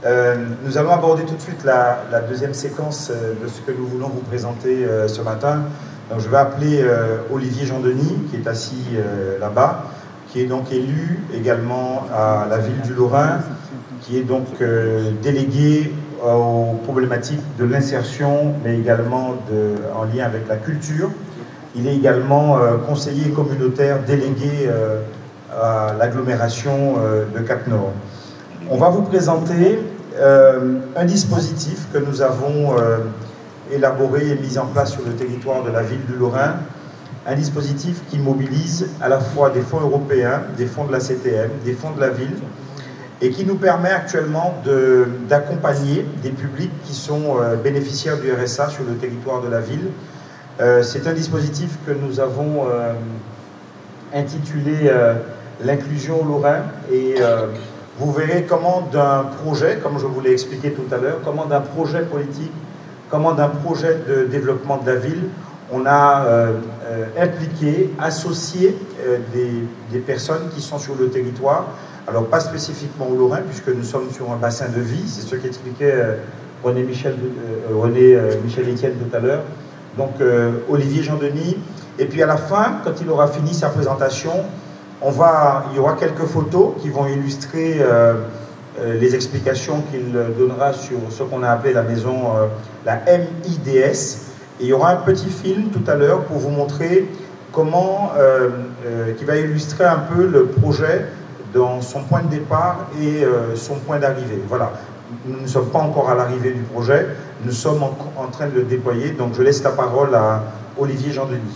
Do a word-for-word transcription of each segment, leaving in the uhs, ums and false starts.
Euh, nous allons aborder tout de suite la, la deuxième séquence de ce que nous voulons vous présenter euh, ce matin. Donc, je vais appeler euh, Olivier Jean-Denis, qui est assis euh, là-bas, qui est donc élu également à la ville du Lorrain, qui est donc euh, délégué aux problématiques de l'insertion, mais également de, en lien avec la culture. Il est également euh, conseiller communautaire délégué euh, à l'agglomération euh, de Cap-Nord. On va vous présenter euh, un dispositif que nous avons euh, élaboré et mis en place sur le territoire de la ville du Lorrain, un dispositif qui mobilise à la fois des fonds européens, des fonds de la C T M, des fonds de la ville, et qui nous permet actuellement d'accompagner des publics qui sont euh, bénéficiaires du R S A sur le territoire de la ville. Euh, C'est un dispositif que nous avons euh, intitulé euh, l'inclusion au Lorrain, et euh, vous verrez comment d'un projet, comme je vous l'ai expliqué tout à l'heure, comment d'un projet politique, comment d'un projet de développement de la ville, on a euh, euh, impliqué, associé euh, des, des personnes qui sont sur le territoire. Alors pas spécifiquement au Lorrain, puisque nous sommes sur un bassin de vie, c'est ce qu'expliquait euh, René Michel, euh, René euh, Michel Etienne tout à l'heure. Donc euh, Olivier Jean-Denis. Et puis à la fin, quand il aura fini sa présentation, on va, il y aura quelques photos qui vont illustrer euh, euh, les explications qu'il donnera sur ce qu'on a appelé la maison, euh, la M I D S. Et il y aura un petit film tout à l'heure pour vous montrer comment, euh, euh, qui va illustrer un peu le projet dans son point de départ et euh, son point d'arrivée. Voilà, nous ne sommes pas encore à l'arrivée du projet, nous sommes en, en train de le déployer, donc je laisse la parole à Olivier Jean-Denis.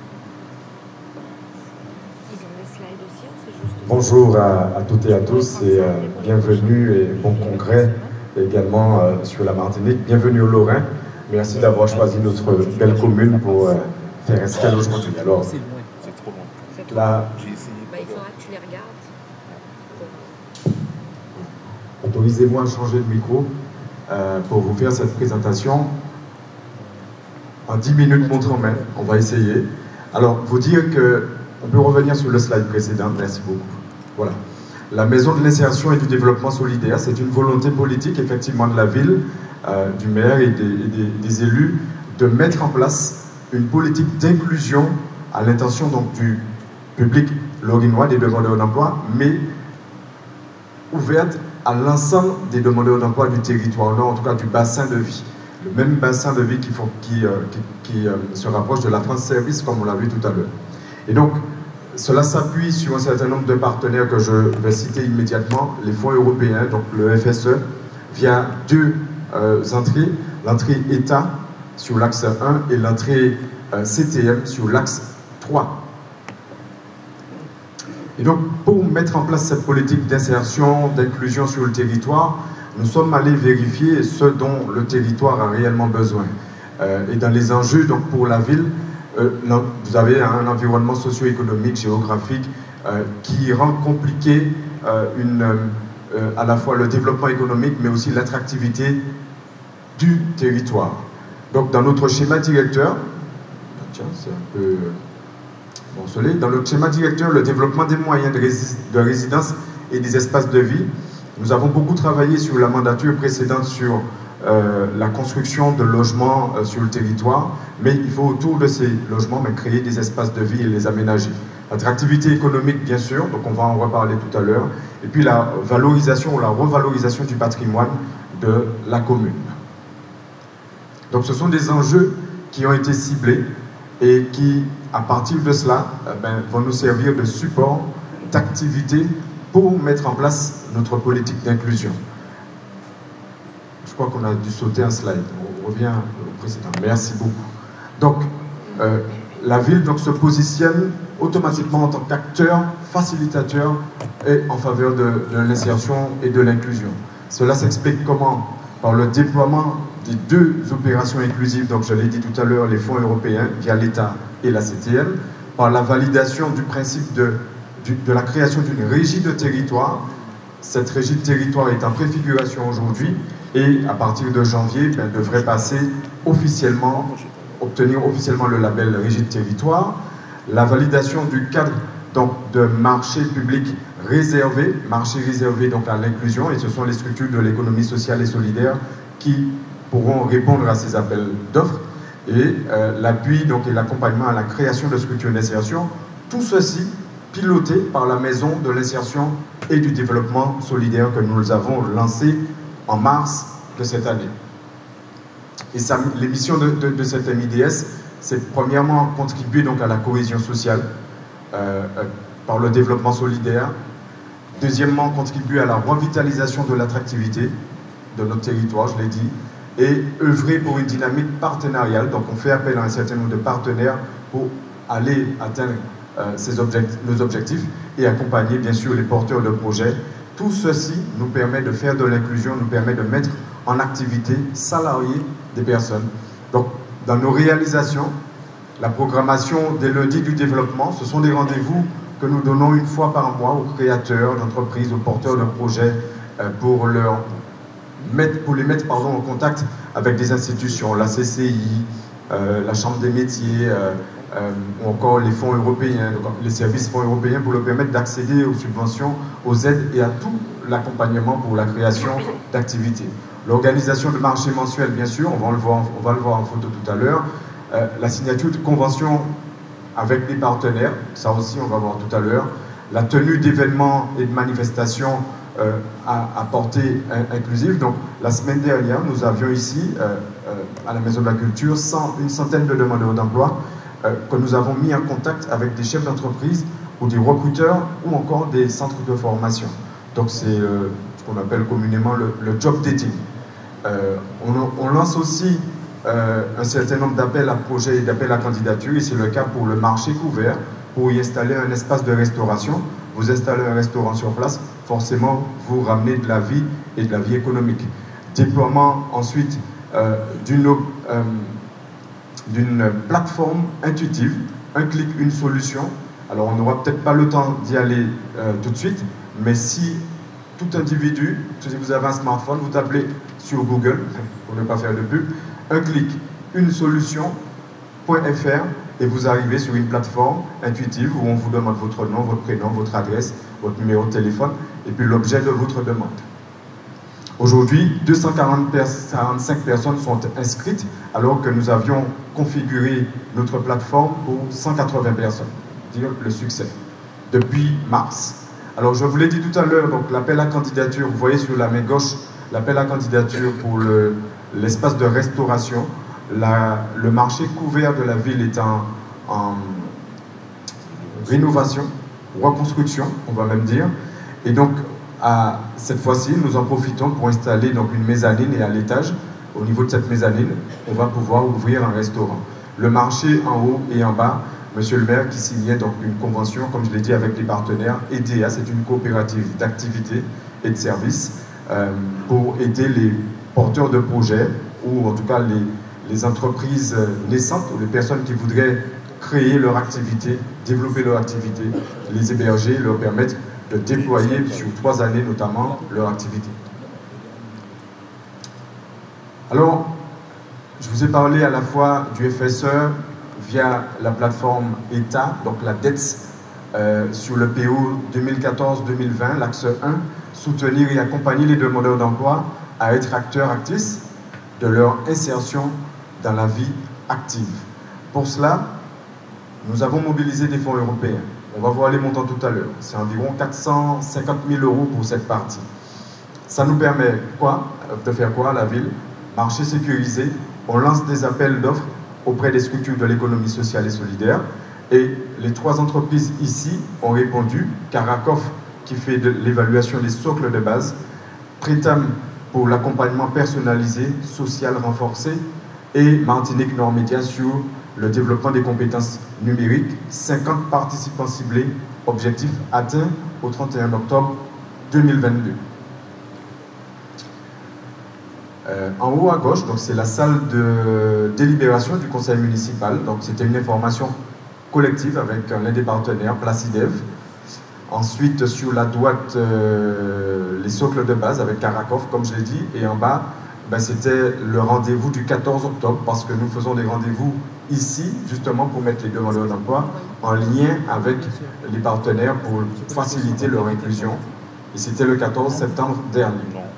Bonjour à, à toutes et à tous et euh, bienvenue et bon congrès également euh, sur la Martinique. Bienvenue au Lorrain. Merci d'avoir choisi notre belle commune pour euh, faire escale aujourd'hui. Alors, là, autorisez-moi à changer de micro euh, pour vous faire cette présentation. En dix minutes, montre en main, on va essayer. Alors, vous dire que, on peut revenir sur le slide précédent, merci beaucoup. Voilà. La Maison de l'insertion et du développement solidaire, c'est une volonté politique, effectivement, de la ville, euh, du maire et, des, et des, des élus, de mettre en place une politique d'inclusion à l'intention donc du public lorinois, des demandeurs d'emploi, mais ouverte à l'ensemble des demandeurs d'emploi du territoire nord, en tout cas du bassin de vie. Le même bassin de vie qui, faut, qui, euh, qui, qui euh, se rapproche de la France Service, comme on l'a vu tout à l'heure. Et donc, cela s'appuie sur un certain nombre de partenaires que je vais citer immédiatement, les fonds européens, donc le F S E, via deux euh, entrées, l'entrée État sur l'axe un et l'entrée euh, C T M sur l'axe trois. Et donc, pour mettre en place cette politique d'insertion, d'inclusion sur le territoire, nous sommes allés vérifier ce dont le territoire a réellement besoin. Euh, et dans les enjeux donc, pour la ville, euh, vous avez un environnement socio-économique, géographique, euh, qui rend compliqué euh, une, euh, à la fois le développement économique, mais aussi l'attractivité du territoire. Donc, dans notre schéma directeur, tiens, c'est un peu... Bon, dans notre schéma directeur, le développement des moyens de, rési de résidence et des espaces de vie, nous avons beaucoup travaillé sur la mandature précédente sur euh, la construction de logements euh, sur le territoire, mais il faut autour de ces logements mais, créer des espaces de vie et les aménager. L'attractivité économique, bien sûr, donc on va en reparler tout à l'heure, et puis la valorisation ou la revalorisation du patrimoine de la commune. Donc ce sont des enjeux qui ont été ciblés et qui, à partir de cela, eh ben, vont nous servir de support, d'activité pour mettre en place notre politique d'inclusion. Je crois qu'on a dû sauter un slide. On revient au précédent. Merci beaucoup. Donc, euh, la ville donc, se positionne automatiquement en tant qu'acteur, facilitateur et en faveur de, de l'insertion et de l'inclusion. Cela s'explique comment? Par le déploiement des deux opérations inclusives, donc je l'ai dit tout à l'heure, les fonds européens via l'État et la C T M, par la validation du principe de, du, de la création d'une régie de territoire. Cette régie de territoire est en préfiguration aujourd'hui et à partir de janvier, ben, devrait passer officiellement, obtenir officiellement le label régie de territoire. La validation du cadre donc, de marché public réservé, marché réservé donc à l'inclusion, et ce sont les structures de l'économie sociale et solidaire qui pourront répondre à ces appels d'offres, et euh, l'appui donc et l'accompagnement à la création de structures d'insertion, tout ceci piloté par la Maison de l'insertion et du développement solidaire que nous avons lancé en mars de cette année. Et ça, les missions de, de, de cette M I D S, c'est premièrement contribuer donc à la cohésion sociale euh, euh, par le développement solidaire. Deuxièmement, contribuer à la revitalisation de l'attractivité de notre territoire, je l'ai dit, et œuvrer pour une dynamique partenariale. Donc on fait appel à un certain nombre de partenaires pour aller atteindre euh, ces objectifs, nos objectifs, et accompagner bien sûr les porteurs de projets. Tout ceci nous permet de faire de l'inclusion, nous permet de mettre en activité salariée des personnes. Donc dans nos réalisations, la programmation des lundis du développement, ce sont des rendez-vous que nous donnons une fois par mois aux créateurs d'entreprises, aux porteurs de projets, euh, pour, leur mettre, pour les mettre pardon, en contact avec des institutions, la C C I, euh, la Chambre des métiers, euh, euh, ou encore les fonds européens, donc les services fonds européens, pour leur permettre d'accéder aux subventions, aux aides et à tout l'accompagnement pour la création d'activités. L'organisation de marchés mensuels, bien sûr, on va le voir, on va le voir en photo tout à l'heure. Euh, la signature de conventions avec des partenaires, ça aussi on va voir tout à l'heure. La tenue d'événements et de manifestations euh, à, à portée inclusive. Donc la semaine dernière, nous avions ici, euh, euh, à la Maison de la Culture, cent, une centaine de demandeurs d'emploi euh, que nous avons mis en contact avec des chefs d'entreprise ou des recruteurs ou encore des centres de formation. Donc c'est euh, ce qu'on appelle communément le, le job dating. Euh, on, on lance aussi euh, un certain nombre d'appels à projets et d'appels à candidature, et c'est le cas pour le marché couvert. Pour y installer un espace de restauration, vous installez un restaurant sur place, forcément vous ramenez de la vie et de la vie économique. Déploiement ensuite euh, d'une euh, d'une plateforme intuitive, un clic, une solution. Alors on n'aura peut-être pas le temps d'y aller euh, tout de suite, mais si tout individu, si vous avez un smartphone, vous tapez sur Google, pour ne pas faire de pub, un clic, une solution.fr, et vous arrivez sur une plateforme intuitive où on vous demande votre nom, votre prénom, votre adresse, votre numéro de téléphone, et puis l'objet de votre demande. Aujourd'hui, deux cent quarante-cinq personnes sont inscrites, alors que nous avions configuré notre plateforme pour cent quatre-vingts personnes, dire le succès, depuis mars. Alors je vous l'ai dit tout à l'heure, donc l'appel à candidature, vous voyez sur la main gauche, l'appel à candidature pour le, l'espace de restauration. La, le marché couvert de la ville est en, en rénovation, reconstruction, on va même dire. Et donc, à, cette fois-ci, nous en profitons pour installer donc, une mezzanine, et à l'étage, au niveau de cette mezzanine, on va pouvoir ouvrir un restaurant. Le marché en haut et en bas, Monsieur le maire qui signait donc une convention, comme je l'ai dit, avec les partenaires, E D A, c'est une coopérative d'activités et de services, euh, pour aider les porteurs de projets, ou en tout cas les, les entreprises naissantes, ou les personnes qui voudraient créer leur activité, développer leur activité, les héberger, leur permettre de déployer sur trois années notamment leur activité. Alors, je vous ai parlé à la fois du F S E via la plateforme État, donc la D E T S, euh, sur le P O deux mille quatorze deux mille vingt, l'axe un, soutenir et accompagner les demandeurs d'emploi à être acteurs, actrices de leur insertion dans la vie active. Pour cela, nous avons mobilisé des fonds européens. On va voir les montants tout à l'heure. C'est environ quatre cent cinquante mille euros pour cette partie. Ça nous permet quoi, de faire quoi à la ville? Marché sécurisé, on lance des appels d'offres auprès des structures de l'économie sociale et solidaire. Et les trois entreprises ici ont répondu. Caracof, qui fait de l'évaluation des socles de base, Prétam pour l'accompagnement personnalisé, social renforcé, et Martinique Nord Média sur le développement des compétences numériques. cinquante participants ciblés, objectif atteint au trente et un octobre deux mille vingt-deux. Euh, en haut à gauche, donc c'est la salle de délibération du conseil municipal. Donc c'était une information collective avec l'un des partenaires, Placidev. Ensuite, sur la droite, euh, les socles de base avec Caracof, comme je l'ai dit. Et en bas, ben, c'était le rendez-vous du quatorze octobre, parce que nous faisons des rendez-vous ici, justement pour mettre les demandeurs d'emploi en lien avec les partenaires pour faciliter leur inclusion. Et c'était le quatorze septembre dernier.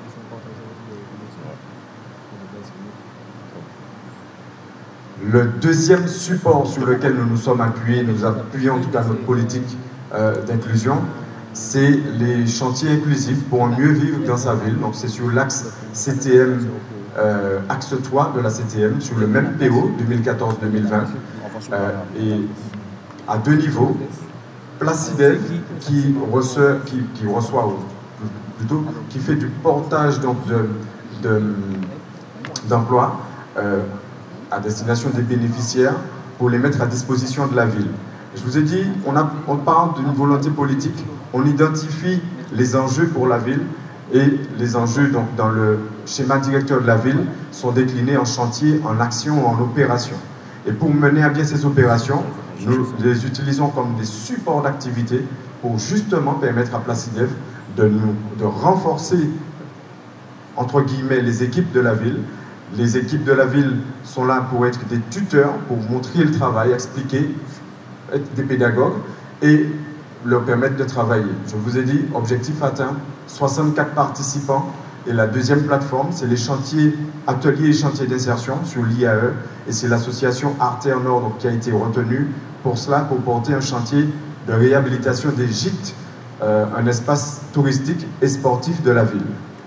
Le deuxième support sur lequel nous nous sommes appuyés, nous appuyons en tout cas notre politique euh, d'inclusion, c'est les chantiers inclusifs pour mieux vivre dans sa ville. Donc c'est sur l'axe C T M, euh, axe trois de la C T M, sur le même P O deux mille quatorze deux mille vingt, euh, et à deux niveaux. Placidev qui reçoit, qui, qui reçoit plutôt, qui fait du portage donc de, de, d'emploi euh, à destination des bénéficiaires pour les mettre à disposition de la ville. Je vous ai dit, on, a, on parle d'une volonté politique, on identifie les enjeux pour la ville et les enjeux donc, dans le schéma directeur de la ville sont déclinés en chantier, en action ou en opération. Et pour mener à bien ces opérations, nous les utilisons comme des supports d'activité pour justement permettre à Placidev de, nous, de renforcer, entre guillemets, les équipes de la ville. Les équipes de la ville sont là pour être des tuteurs, pour montrer le travail, expliquer, être des pédagogues et leur permettre de travailler. Je vous ai dit, objectif atteint, soixante-quatre participants. Et la deuxième plateforme, c'est les chantiers, ateliers et chantiers d'insertion sur l'I A E. Et c'est l'association Arte en Or donc, qui a été retenue pour cela, pour porter un chantier de réhabilitation des gîtes, euh, un espace touristique et sportif de la ville.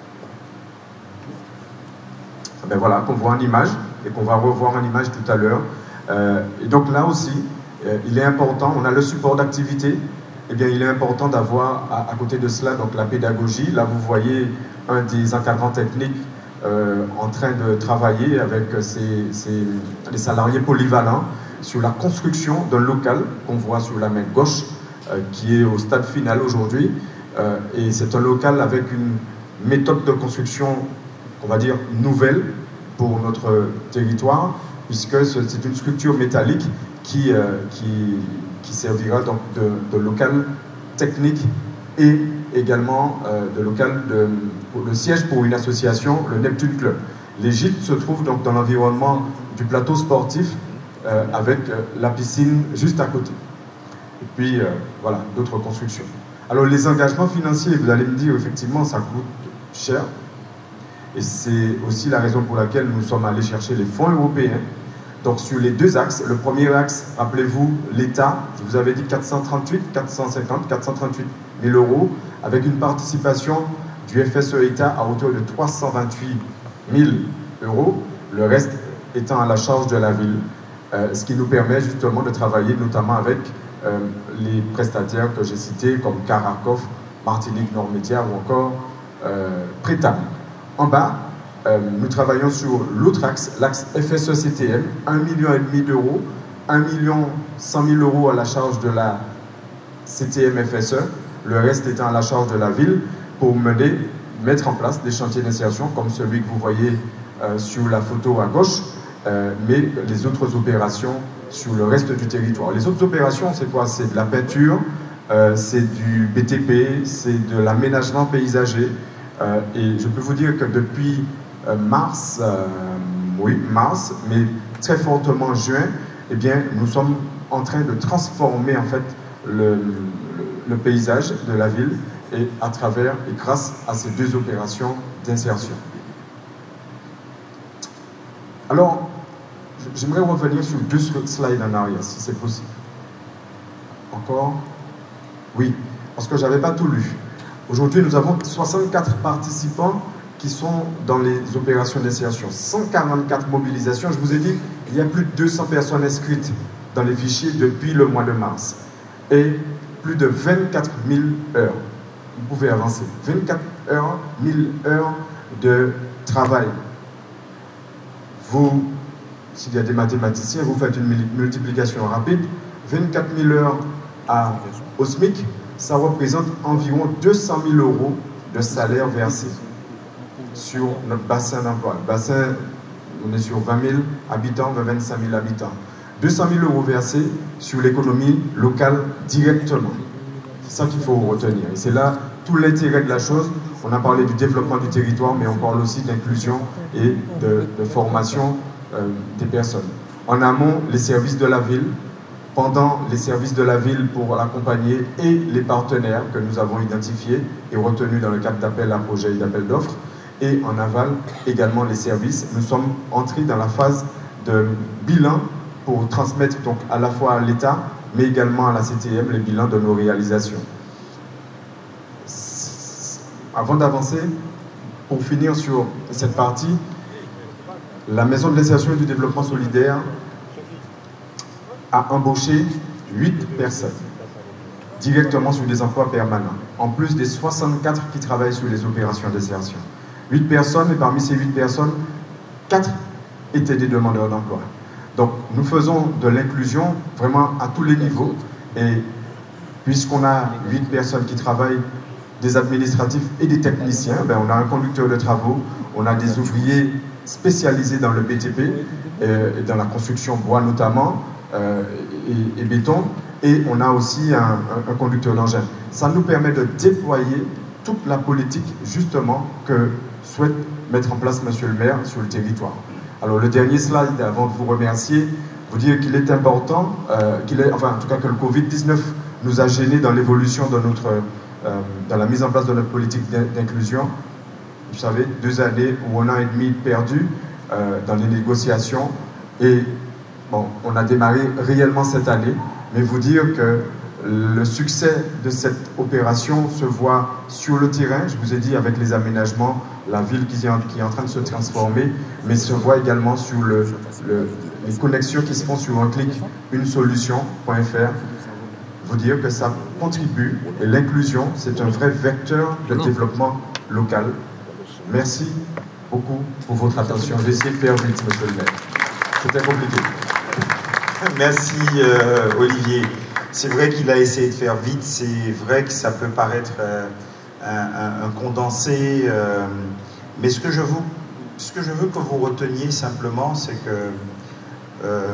Ben voilà, qu'on voit en image et qu'on va revoir en image tout à l'heure. Euh, et donc là aussi, euh, il est important, on a le support d'activité, eh bien il est important d'avoir à, à côté de cela donc la pédagogie. Là vous voyez un des encadrants techniques euh, en train de travailler avec ses, ses, les salariés polyvalents sur la construction d'un local qu'on voit sur la main gauche, euh, qui est au stade final aujourd'hui. Euh, et c'est un local avec une méthode de construction, on va dire, nouvelle pour notre territoire, puisque c'est une structure métallique qui, euh, qui, qui servira donc de, de local technique et également euh, de local de, de siège pour une association, le Neptune Club. Les gîtes se trouvent donc dans l'environnement du plateau sportif euh, avec euh, la piscine juste à côté. Et puis, euh, voilà, d'autres constructions. Alors, les engagements financiers, vous allez me dire, effectivement, ça coûte cher. Et c'est aussi la raison pour laquelle nous sommes allés chercher les fonds européens. Donc, sur les deux axes, le premier axe, rappelez-vous, l'État, je vous avais dit quatre cent trente-huit, quatre cent cinquante, quatre cent trente-huit mille euros, avec une participation du F S E-État à hauteur de trois cent vingt-huit mille euros, le reste étant à la charge de la ville, euh, ce qui nous permet justement de travailler notamment avec euh, les prestataires que j'ai cités, comme Karakov, Martinique Nord-Média ou encore euh, Prétam. En bas, euh, nous travaillons sur l'autre axe, l'axe F S E-C T M, un million et demi d'euros, un million cent mille euros à la charge de la C T M F S E, le reste étant à la charge de la ville, pour mener, mettre en place des chantiers d'insertion comme celui que vous voyez euh, sur la photo à gauche, euh, mais les autres opérations sur le reste du territoire. Les autres opérations, c'est quoi? C'est de la peinture, euh, c'est du B T P, c'est de l'aménagement paysager. Euh, et je peux vous dire que depuis euh, mars, euh, oui, mars, mais très fortement juin, eh bien, nous sommes en train de transformer en fait le, le, le paysage de la ville et à travers et grâce à ces deux opérations d'insertion. Alors, j'aimerais revenir sur deux slides en arrière, si c'est possible. Encore? Oui, parce que je n'avais pas tout lu. Aujourd'hui, nous avons soixante-quatre participants qui sont dans les opérations d'insertion. cent quarante-quatre mobilisations. Je vous ai dit, il y a plus de deux cents personnes inscrites dans les fichiers depuis le mois de mars. Et plus de vingt-quatre mille heures. Vous pouvez avancer. vingt-quatre mille heures de travail. Vous, s'il y a des mathématiciens, vous faites une multiplication rapide. vingt-quatre mille heures à, au SMIC, ça représente environ deux cent mille euros de salaire versé sur notre bassin d'emploi. Le bassin, on est sur vingt mille habitants, vingt-cinq mille habitants. deux cent mille euros versés sur l'économie locale directement. C'est ça qu'il faut retenir. Et c'est là tout l'intérêt de la chose. On a parlé du développement du territoire, mais on parle aussi d'inclusion et de, de formation euh, des personnes. En amont, les services de la ville, pendant les services de la ville pour l'accompagner et les partenaires que nous avons identifiés et retenus dans le cadre d'appel à projet et d'appel d'offres. Et en aval, également les services. Nous sommes entrés dans la phase de bilan pour transmettre donc à la fois à l'État, mais également à la C T M, les bilans de nos réalisations. Avant d'avancer, pour finir sur cette partie, la Maison de l'insertion et du développement solidaire a embauché huit personnes directement sur des emplois permanents, en plus des soixante-quatre qui travaillent sur les opérations d'insertion. huit personnes, et parmi ces huit personnes, quatre étaient des demandeurs d'emploi. Donc nous faisons de l'inclusion vraiment à tous les niveaux, et puisqu'on a huit personnes qui travaillent, des administratifs et des techniciens, ben on a un conducteur de travaux, on a des ouvriers spécialisés dans le B T P, euh, et dans la construction bois notamment, euh, et, et béton, et on a aussi un, un, un conducteur d'engin. Ça nous permet de déployer toute la politique justement que souhaite mettre en place Monsieur le maire sur le territoire. Alors le dernier slide, avant de vous remercier, vous dire qu'il est important, euh, qu'il est, enfin en tout cas que le Covid dix-neuf nous a gênés dans l'évolution de notre, euh, dans la mise en place de notre politique d'inclusion. Vous savez, deux années ou un an et demi perdu euh, dans les négociations, et bon, on a démarré réellement cette année, mais vous dire que le succès de cette opération se voit sur le terrain, je vous ai dit avec les aménagements, la ville qui est en, qui est en train de se transformer, mais se voit également sur le, le, les connexions qui se font sur un clic, une solution point F R. Vous dire que ça contribue, et l'inclusion, c'est un vrai vecteur de développement local. Merci beaucoup pour votre attention. J'ai essayé de faire vite, monsieur le maire. C'était compliqué. Merci euh, Olivier. C'est vrai qu'il a essayé de faire vite, c'est vrai que ça peut paraître euh, un, un, un condensé, euh, mais ce que, je vous, ce que je veux que vous reteniez simplement, c'est que euh,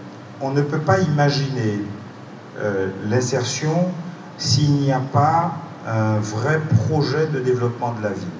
on ne peut pas imaginer euh, l'insertion s'il n'y a pas un vrai projet de développement de la ville.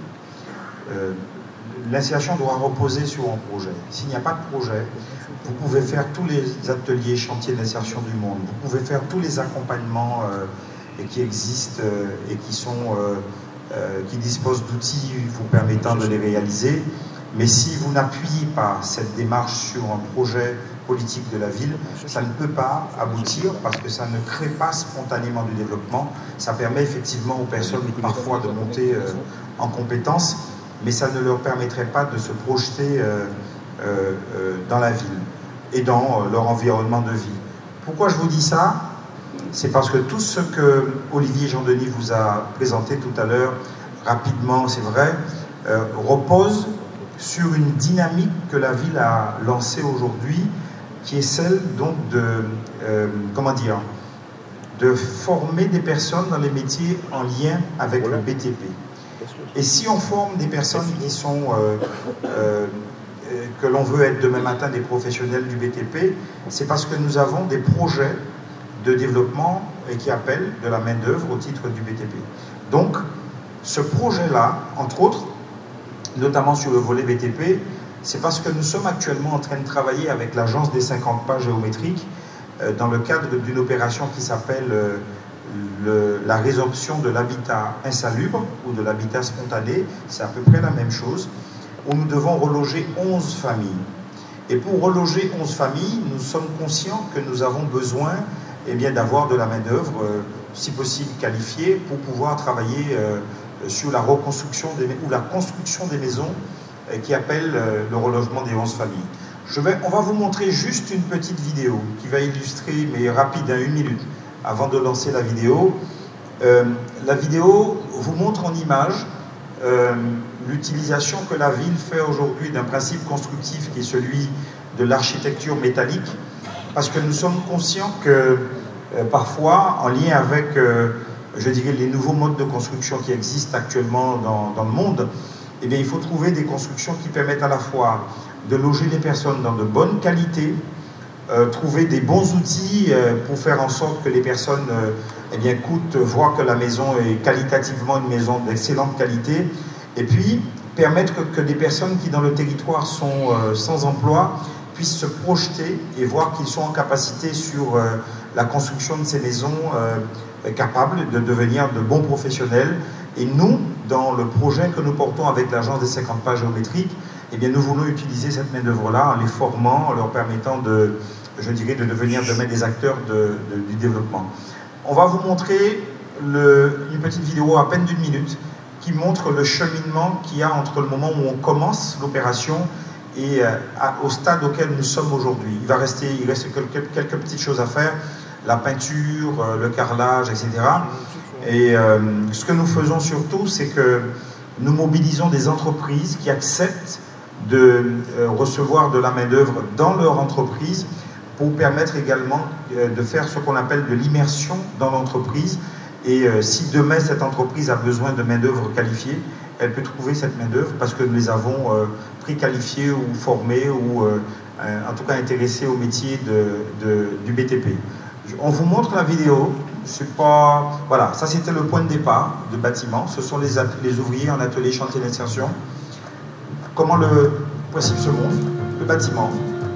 Euh, L'insertion doit reposer sur un projet. S'il n'y a pas de projet, vous pouvez faire tous les ateliers chantiers d'insertion du monde, vous pouvez faire tous les accompagnements euh, qui existent euh, et qui, sont, euh, euh, qui disposent d'outils vous permettant de les réaliser, mais si vous n'appuyez pas cette démarche sur un projet politique de la ville, ça ne peut pas aboutir parce que ça ne crée pas spontanément du développement. Ça permet effectivement aux personnes parfois de monter euh, en compétences, mais ça ne leur permettrait pas de se projeter euh, euh, euh, dans la ville et dans euh, leur environnement de vie. Pourquoi je vous dis ça? C'est parce que tout ce que Olivier Jean-Denis vous a présenté tout à l'heure, rapidement, c'est vrai, euh, repose sur une dynamique que la ville a lancée aujourd'hui, qui est celle donc de, euh, comment dire, de former des personnes dans les métiers en lien avec le B T P. Et si on forme des personnes qui sont, euh, euh, que l'on veut être demain matin des professionnels du B T P, c'est parce que nous avons des projets de développement et qui appellent de la main-d'œuvre au titre du B T P. Donc, ce projet-là, entre autres, notamment sur le volet B T P, c'est parce que nous sommes actuellement en train de travailler avec l'agence des cinquante pas géométriques euh, dans le cadre d'une opération qui s'appelle euh, Le, la résorption de l'habitat insalubre ou de l'habitat spontané, c'est à peu près la même chose, où nous devons reloger onze familles. Et pour reloger onze familles, nous sommes conscients que nous avons besoin eh bien, d'avoir de la main-d'œuvre, euh, si possible qualifiée, pour pouvoir travailler euh, sur la reconstruction des, ou la construction des maisons euh, qui appellent euh, le relogement des onze familles. Je vais, on va vous montrer juste une petite vidéo qui va illustrer, mais rapide, à une minute, avant de lancer la vidéo. Euh, la vidéo vous montre en image euh, l'utilisation que la ville fait aujourd'hui d'un principe constructif qui est celui de l'architecture métallique, parce que nous sommes conscients que euh, parfois, en lien avec, euh, je dirais, les nouveaux modes de construction qui existent actuellement dans, dans le monde, eh bien, il faut trouver des constructions qui permettent à la fois de loger les personnes dans de bonnes qualités, Euh, trouver des bons outils euh, pour faire en sorte que les personnes euh, eh bien, écoutent, voient que la maison est qualitativement une maison d'excellente qualité, et puis permettre que, que des personnes qui dans le territoire sont euh, sans emploi puissent se projeter et voir qu'ils sont en capacité sur euh, la construction de ces maisons euh, capables de devenir de bons professionnels. Et nous, dans le projet que nous portons avec l'agence des cinquante pas géométriques, eh bien, nous voulons utiliser cette main-d'œuvre-là en les formant, en leur permettant de, je dirais, de devenir demain des acteurs de, de, du développement. On va vous montrer le, une petite vidéo à peine d'une minute qui montre le cheminement qu'il y a entre le moment où on commence l'opération et euh, à, au stade auquel nous sommes aujourd'hui. Il va rester, il reste quelques, quelques petites choses à faire, la peinture, euh, le carrelage, et cetera. Et euh, ce que nous faisons surtout, c'est que nous mobilisons des entreprises qui acceptent de euh, recevoir de la main-d'œuvre dans leur entreprise pour permettre également euh, de faire ce qu'on appelle de l'immersion dans l'entreprise. Et euh, si demain cette entreprise a besoin de main-d'œuvre qualifiée, elle peut trouver cette main-d'œuvre parce que nous les avons euh, préqualifiés ou formés ou euh, en tout cas intéressés au métier de, de, du B T P. On vous montre la vidéo. C'est pas... Voilà, ça c'était le point de départ de bâtiment. Ce sont les, les ouvriers en atelier chantier d'insertion. Comment le principe se montre, le bâtiment.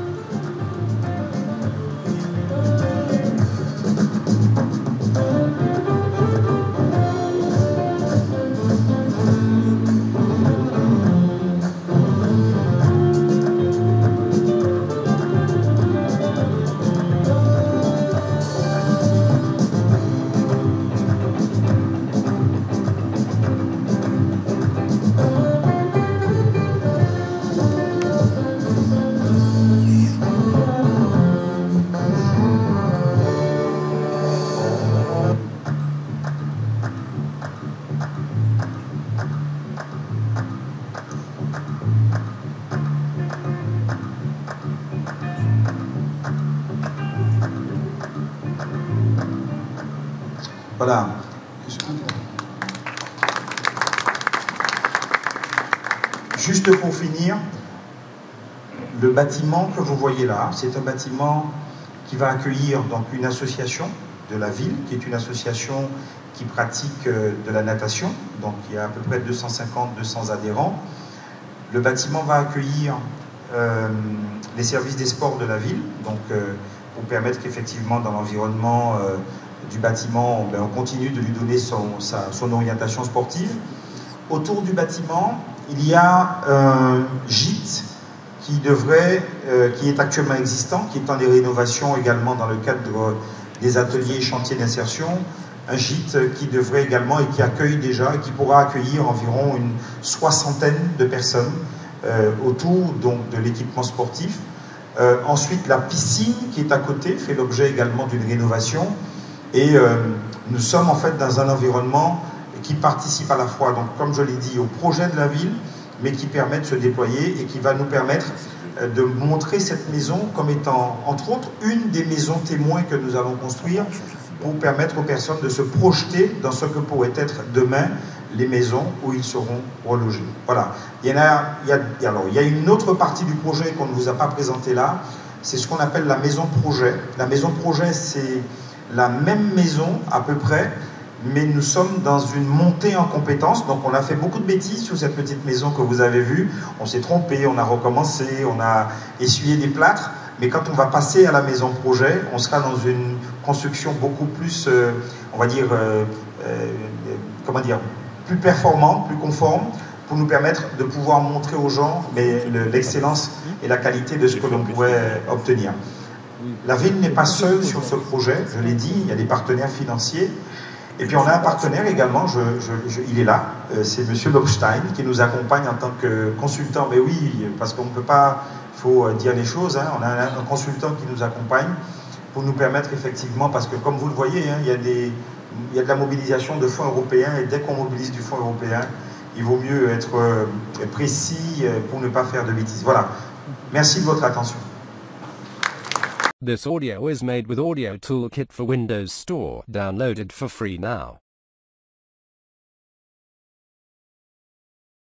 Voilà. Juste pour finir, le bâtiment que vous voyez là, c'est un bâtiment qui va accueillir donc une association de la ville, qui est une association qui pratique de la natation, donc il y a à peu près deux cent cinquante à deux cents adhérents. Le bâtiment va accueillir euh, les services des sports de la ville, donc euh, pour permettre qu'effectivement dans l'environnement euh, du bâtiment, ben, on continue de lui donner son, sa, son orientation sportive. Autour du bâtiment, il y a un gîte qui, devrait, euh, qui est actuellement existant, qui est en des rénovations également dans le cadre des ateliers et chantiers d'insertion. Un gîte qui devrait également et qui accueille déjà et qui pourra accueillir environ une soixantaine de personnes euh, autour donc, de l'équipement sportif. Euh, ensuite, la piscine qui est à côté fait l'objet également d'une rénovation. Et euh, nous sommes en fait dans un environnement qui participe à la fois, donc, comme je l'ai dit, au projet de la ville, mais qui permet de se déployer et qui va nous permettre euh, de montrer cette maison comme étant, entre autres, une des maisons témoins que nous allons construire pour permettre aux personnes de se projeter dans ce que pourraient être demain les maisons où ils seront relogés. Voilà. Il y en a, il y a, alors, il y a une autre partie du projet qu'on ne vous a pas présentée là, c'est ce qu'on appelle la maison projet. La maison projet, c'est la même maison à peu près, mais nous sommes dans une montée en compétences. Donc on a fait beaucoup de bêtises sur cette petite maison que vous avez vue. On s'est trompé, on a recommencé, on a essuyé des plâtres. Mais quand on va passer à la maison projet, on sera dans une construction beaucoup plus, euh, on va dire, euh, euh, comment dire, plus performante, plus conforme, pour nous permettre de pouvoir montrer aux gens l'excellence et la qualité de ce que l'on pourrait obtenir. La ville n'est pas seule sur ce projet, je l'ai dit, il y a des partenaires financiers. Et puis on a un partenaire également, je, je, je, il est là, euh, c'est M. Lobstein qui nous accompagne en tant que consultant. Mais oui, parce qu'on ne peut pas, il faut dire les choses, hein, on a un, un consultant qui nous accompagne pour nous permettre effectivement, parce que comme vous le voyez, hein, il, y a des, il y a de la mobilisation de fonds européens et dès qu'on mobilise du fonds européen, il vaut mieux être euh, précis pour ne pas faire de bêtises. Voilà, merci de votre attention. This audio is made with Audio Toolkit for Windows Store, downloaded for free now.